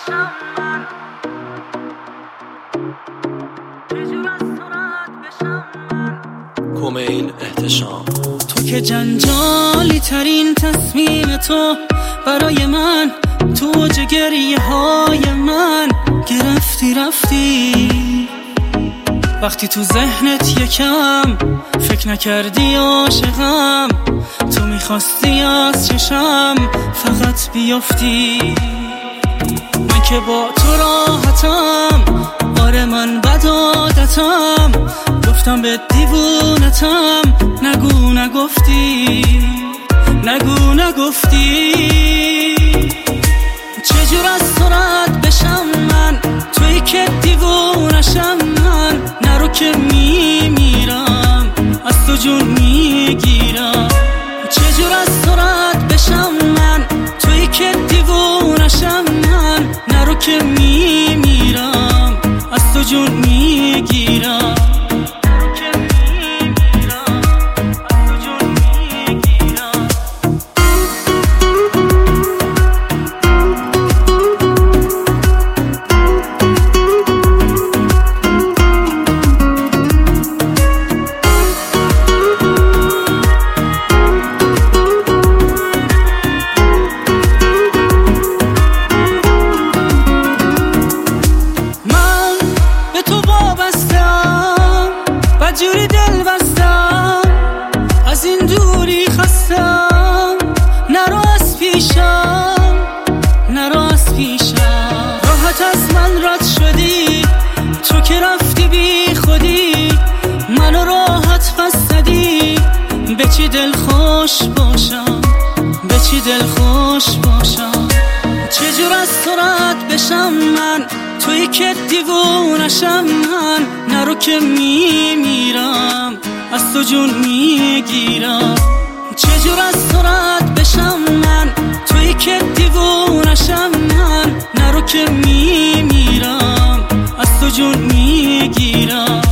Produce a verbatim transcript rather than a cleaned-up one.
بشم من، چجور از تو رد بشم من. کمیل احتشام. تو که جنجالی ترین تصمیم تو برای من، تو جگریه های من گرفتی رفتی. وقتی تو ذهنت یکم فکر نکردی عاشقم، تو میخواستی از چشم فقط بیافتی. من که با تو راحتم، آره من بد عادتم، گفتم به دیوونتم، نگو نگفتی، نگو نگفتی. چجور از تو رد بشم من، توی که دیوونشم من، نرو که میمیرم از تو جون میگیرم. چجور از تو رد بشم من، توی که دیوونشم من، نرو که میمیرم از تو جون میگیرم. جوری دل بستم، از این دوری خستم، نرو از پیشم، نرو از پیشم. راحت از من رد شدی، تو که رفتی بی خودی، منو راحت بستدی. به چی دل خوش باشم، به چی دل خوش باشم. چجور از تو رد بشم من، توی که دیوونشم من، نرو که میمیرم از تو جون میگیرم. چجور از تو رد بشم من، توی که دیوونشم من، نرو که میمیرم از تو جون میگیرم.